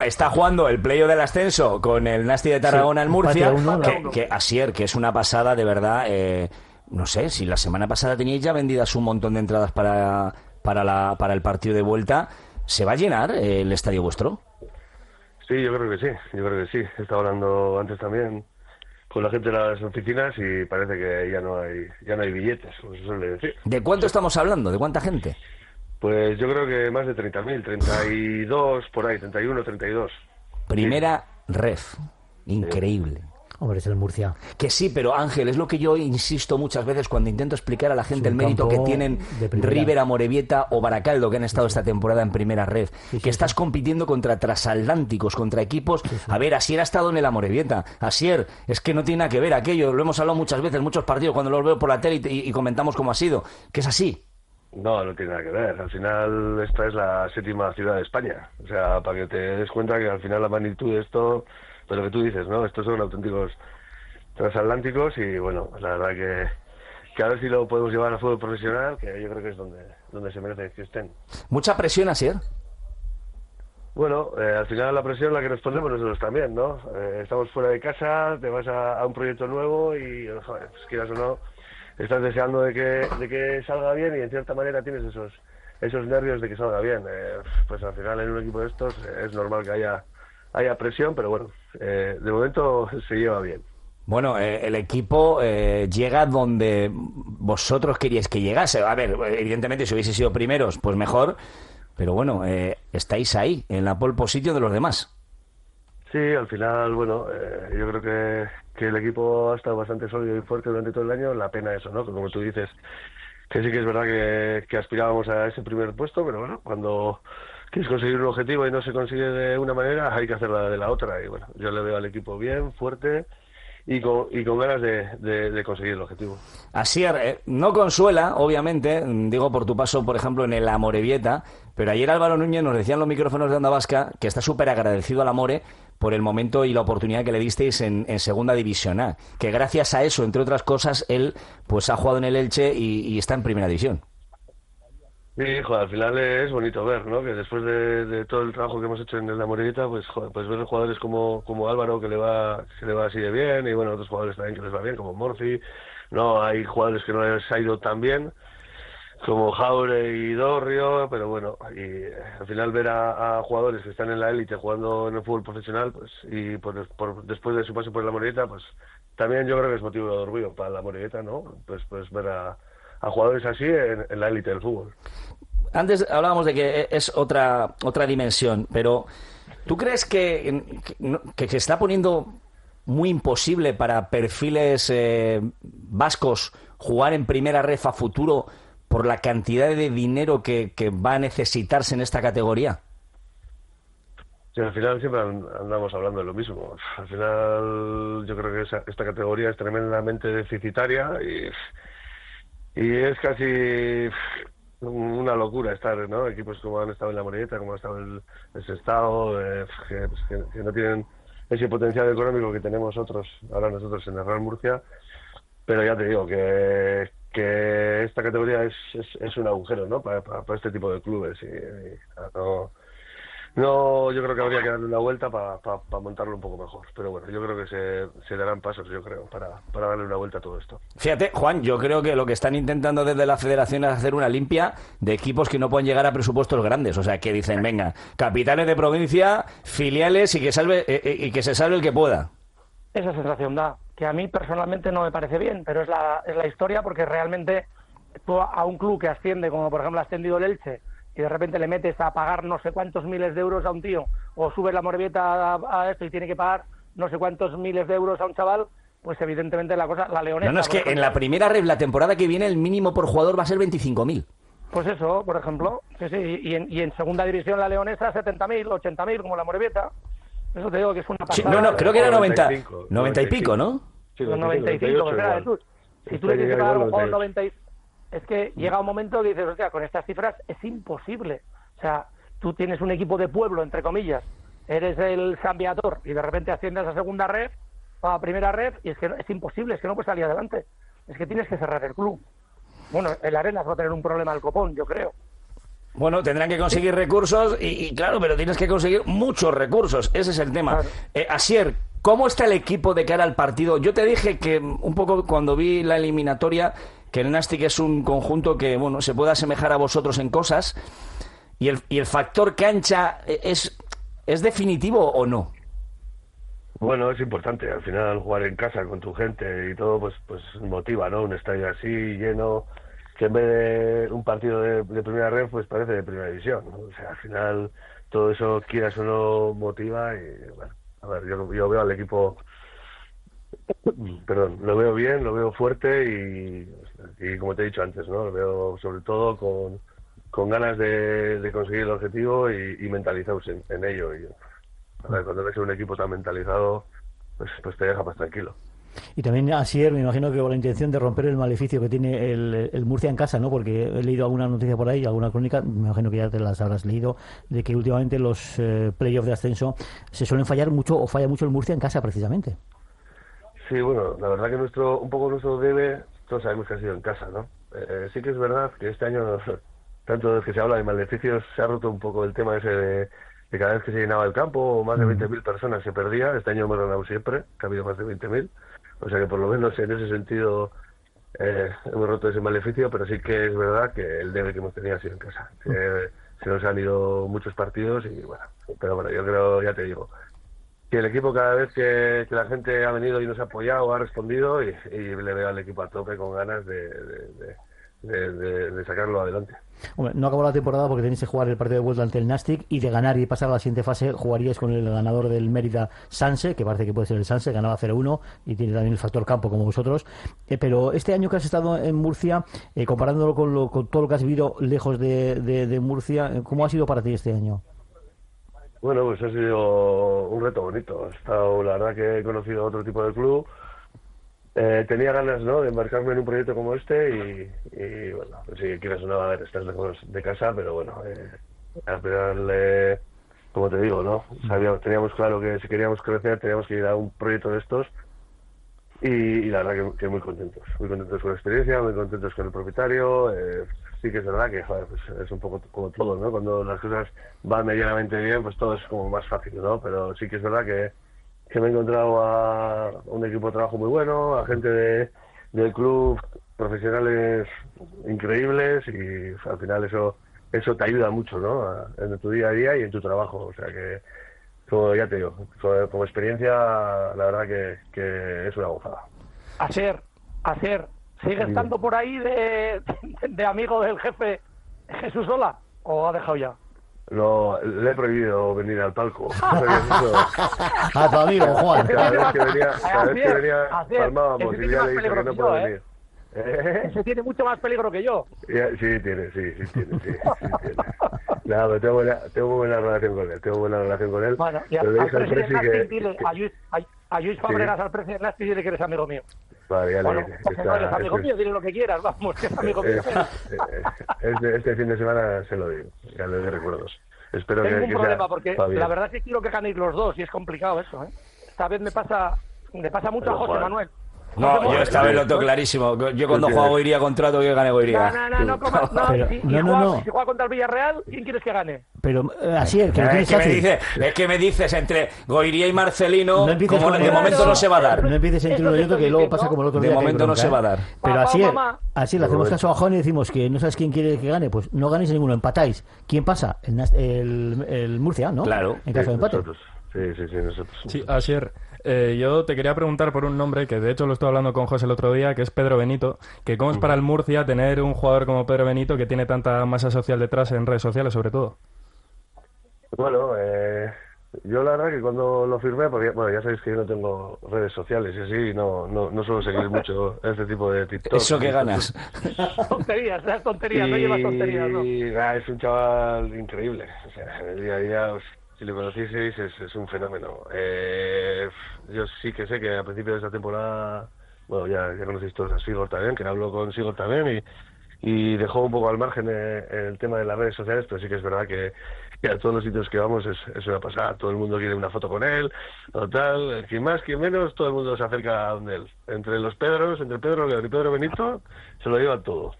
está jugando el playoff del ascenso con el Nasti de Tarragona, Sí, en Murcia, empate a uno, que Asier, que es una pasada de verdad. No sé, si la semana pasada teníais ya vendidas un montón de entradas para el partido de vuelta, ¿se va a llenar el estadio vuestro? Sí, yo creo que sí, yo creo que sí. He estado hablando antes también con la gente de las oficinas y parece que ya no hay billetes, como se suele decir. ¿De cuánto estamos hablando? ¿De cuánta gente? Pues yo creo que más de 30.000, 32 por ahí, 31, 32. Sí, Primera ref. sí. Increíble. Hombre, es el Murcia. Que sí, pero Ángel, es lo que yo insisto muchas veces cuando intento explicar a la Es gente un el mérito que campo tienen de primera. River, Amorebieta o Baracaldo, que han estado esta temporada en primera red. Sí, Que estás sí. compitiendo contra transatlánticos, contra equipos. Sí, sí. A ver, Asier ha estado en el Amorebieta. Asier, es que no tiene nada que ver aquello. Lo hemos hablado muchas veces, muchos partidos, cuando los veo por la tele y comentamos cómo ha sido. Que es así. No, no tiene nada que ver. Al final esta es la séptima ciudad de España. O sea, para que te des cuenta que al final la magnitud de esto, pues lo que tú dices, ¿no? Estos son auténticos transatlánticos y bueno, la verdad que a ver si lo podemos llevar al fútbol profesional, que yo creo que es donde se merece que estén. Mucha presión, Asier. Bueno, al final la presión la que nos ponemos nosotros también, ¿no? Estamos fuera de casa, te vas a un proyecto nuevo y, joder, pues quieras o no, estás deseando de que salga bien y en cierta manera tienes esos nervios de que salga bien. Pues al final en un equipo de estos es normal que haya presión, pero bueno, de momento se lleva bien. Bueno, el equipo llega donde vosotros queríais que llegase. A ver, evidentemente si hubiese sido primeros, pues mejor. Pero bueno, estáis ahí, en la pole position de los demás. Sí, al final, bueno, yo creo que el equipo ha estado bastante sólido y fuerte durante todo el año. La pena eso, ¿no? Que como tú dices, que sí que es verdad que aspirábamos a ese primer puesto, pero bueno, cuando quieres conseguir un objetivo y no se consigue de una manera, hay que hacerla de la otra. Y bueno, yo le veo al equipo bien, fuerte y con ganas de conseguir el objetivo. Asier, no consuela, obviamente, digo por tu paso, por ejemplo, en el Amorebieta, pero ayer Álvaro Núñez nos decía en los micrófonos de Onda Vasca que está súper agradecido al Amore por el momento y la oportunidad que le disteis en Segunda División A, que gracias a eso, entre otras cosas, él pues ha jugado en el Elche y está en Primera División. Sí, joder, al final es bonito ver, ¿no? Que después de todo el trabajo que hemos hecho en la Morelita, pues, joder, pues ver jugadores como Álvaro que le va así de bien y bueno, otros jugadores también que les va bien, como Morci, no, hay jugadores que no les ha ido tan bien, como Jaure y Dorrio, pero bueno, y al final ver a jugadores que están en la élite jugando en el fútbol profesional, pues, y después de su paso por la Morelita, pues también yo creo que es motivo de orgullo para la Morelita, ¿no? Pues ver a jugadores así en la élite del fútbol. Antes hablábamos de que es otra dimensión, pero ¿tú crees que se está poniendo muy imposible para perfiles vascos jugar en primera ref a futuro por la cantidad de dinero que va a necesitarse en esta categoría? Sí, al final siempre andamos hablando de lo mismo. Al final yo creo que esta categoría es tremendamente deficitaria y es casi una locura estar, ¿no? Equipos como han estado en la Morelleta, como ha estado el Sestao, que no tienen ese potencial económico que tenemos ahora nosotros en el Real Murcia, pero ya te digo que esta categoría es un agujero, ¿no? Para este tipo de clubes no, yo creo que habría que darle una vuelta para montarlo un poco mejor. Pero bueno, yo creo que se darán pasos, yo creo, para darle una vuelta a todo esto. Fíjate, Juan, yo creo que lo que están intentando desde la federación es hacer una limpia de equipos que no pueden llegar a presupuestos grandes. O sea, que dicen, venga, capitales de provincia, filiales y que se salve el que pueda. Esa sensación da, que a mí personalmente no me parece bien, pero es la historia, porque realmente tú a un club que asciende, como por ejemplo ha ascendido el Elche, y de repente le metes a pagar no sé cuántos miles de euros a un tío, o subes la Morevieta a esto y tiene que pagar no sé cuántos miles de euros a un chaval, pues evidentemente la Leonesa... No, es que en la primera red, la temporada que viene, el mínimo por jugador va a ser 25.000. Pues eso, por ejemplo, sí, y en segunda división la Leonesa 70.000, 80.000, como la Morevieta. Eso te digo que es una pasada. Sí, no, creo que era 90 y 95. pico, ¿no? Sí, Los 95, espera, si tú le tienes que pagar a un jugador 90, es que llega un momento que dices, hostia, con estas cifras es imposible. O sea, tú tienes un equipo de pueblo, entre comillas, eres el San Viator y de repente asciendes a segunda red, a primera red, y es que es imposible, es que no puedes salir adelante. Es que tienes que cerrar el club. Bueno, el Arenas va a tener un problema al copón, yo creo. Bueno, tendrán que conseguir recursos y claro, pero tienes que conseguir muchos recursos. Ese es el tema. Claro. Asier, ¿cómo está el equipo de cara al partido? Yo te dije que un poco cuando vi la eliminatoria que el Nastic es un conjunto que bueno se puede asemejar a vosotros en cosas y el factor cancha es definitivo o no. Bueno, es importante. Al final jugar en casa con tu gente y todo, pues motiva, ¿no? Un estadio así, lleno, que en vez de un partido de primera red, pues parece de primera división, ¿no? O sea, al final todo eso, quieras o no, motiva y, bueno, a ver, yo veo al equipo, perdón, lo veo bien, lo veo fuerte y como te he dicho antes, ¿no? Lo veo sobre todo con ganas de conseguir el objetivo y mentalizarse en ello. Y, a ver, cuando ves un equipo tan mentalizado, pues te deja más tranquilo. Y también Asier, me imagino que con la intención de romper el maleficio que tiene el Murcia en casa, ¿no? Porque he leído alguna noticia por ahí, alguna crónica, me imagino que ya te las habrás leído, de que últimamente los playoffs de ascenso se suelen fallar mucho o falla mucho el Murcia en casa, precisamente. Sí, bueno, la verdad que un poco nuestro debe, todos sabemos que ha sido en casa, ¿no? Sí que es verdad que este año, tanto desde que se habla de maleficios, se ha roto un poco el tema ese de cada vez que se llenaba el campo, más de 20.000 personas se perdía. Este año hemos ganado siempre, que ha habido más de 20.000. O sea que por lo menos en ese sentido hemos roto ese maleficio, pero sí que es verdad que el debe que hemos tenido ha sido en casa. Se nos han ido muchos partidos y bueno, pero bueno, yo creo, ya te digo, que el equipo cada vez que la gente ha venido y nos ha apoyado, ha respondido y le veo al equipo a tope con ganas de sacarlo adelante. Hombre, no acabó la temporada porque tenéis que jugar el partido de vuelta ante el Nastic y de ganar y pasar a la siguiente fase jugaríais con el ganador del Mérida Sanse, que parece que puede ser el Sanse, ganaba 0-1 y tiene también el factor campo como vosotros. Pero este año que has estado en Murcia, comparándolo con todo lo que has vivido lejos de Murcia, ¿cómo ha sido para ti este año? Bueno, pues ha sido un reto bonito. La verdad que he conocido otro tipo de club. Tenía ganas, ¿no?, de embarcarme en un proyecto como este y bueno, pues si quieres o no, a ver, estás lejos de casa, pero bueno, al final, como te digo, ¿no? Teníamos claro que si queríamos crecer teníamos que ir a un proyecto de estos y la verdad que muy contentos con la experiencia, muy contentos con el propietario. Sí que es verdad que, joder, pues es un poco como todo, ¿no? Cuando las cosas van medianamente bien, pues todo es como más fácil, ¿no? Pero sí que es verdad que me he encontrado a un equipo de trabajo muy bueno, a gente del club, profesionales increíbles y al final eso te ayuda mucho, ¿no? En tu día a día y en tu trabajo. O sea que, como ya te digo, como experiencia, la verdad que es una gozada. Asier, ¿sigue estando por ahí de amigo del jefe Jesús Sola o ha dejado ya? No, le he prohibido venir al palco. A tu amigo, Juan. Cada vez que venía palmábamos y ya le dije que no puedo venir. Ese tiene mucho más peligro que yo. Sí tiene. No, pero tengo buena relación con él. Bueno, y pero le dije al presi que... Dile a Luis Fabregas, al presidente Nastic, dile que eres amigo mío. Vale, ya le Bueno, dije. no eres amigo mío, dile lo que quieras, vamos, que es amigo mío. Este fin de semana se lo digo, ya le doy recuerdos. Espero Tengo que un problema, porque Fabián. la verdad es que quiero que ganéis los dos y es complicado eso, ¿eh? Esta vez me pasa mucho a José Manuel. No, yo esta vez lo tengo clarísimo. Yo cuando juego Goiría contra otro, que gane Goiría. Si juega contra el Villarreal, ¿quién quieres que gane? Pero así es que lo tienes fácil. Es que me dices entre Goiría y Marcelino, no como de momento no se va a dar. No empieces entre uno y otro, que luego pasa como el otro día. De momento no se va a dar. Pero así le hacemos caso a Juan y decimos que no sabes quién quiere que gane, pues no ganéis ninguno, empatáis. ¿Quién pasa? El Murcia, ¿no? Claro. En caso de empate. Nosotros. Sí, nosotros. Sí, Asier, yo te quería preguntar por un nombre que de hecho lo estuve hablando con José el otro día, que es Pedro Benito, que cómo es para el Murcia tener un jugador como Pedro Benito que tiene tanta masa social detrás en redes sociales sobre todo. Bueno, yo la verdad que cuando lo firmé, porque bueno, ya sabéis que yo no tengo redes sociales y así, no suelo seguir mucho este tipo de TikTok. ¿Eso que ganas? Tonterías, no llevas tonterías, ¿no? Es un chaval increíble, o sea, en el día a día... Si lo conocieseis, es un fenómeno. Yo sí que sé que a principio de esta temporada, bueno, ya conocéis todos a Sigor también, que hablo con Sigor también, y dejó un poco al margen el tema de las redes sociales, pero sí que es verdad que a todos los sitios que vamos es una pasada. Todo el mundo quiere una foto con él, o tal, quien más, quien menos, todo el mundo se acerca a donde él. Entre el Pedro y Pedro Benito, se lo llevan todo.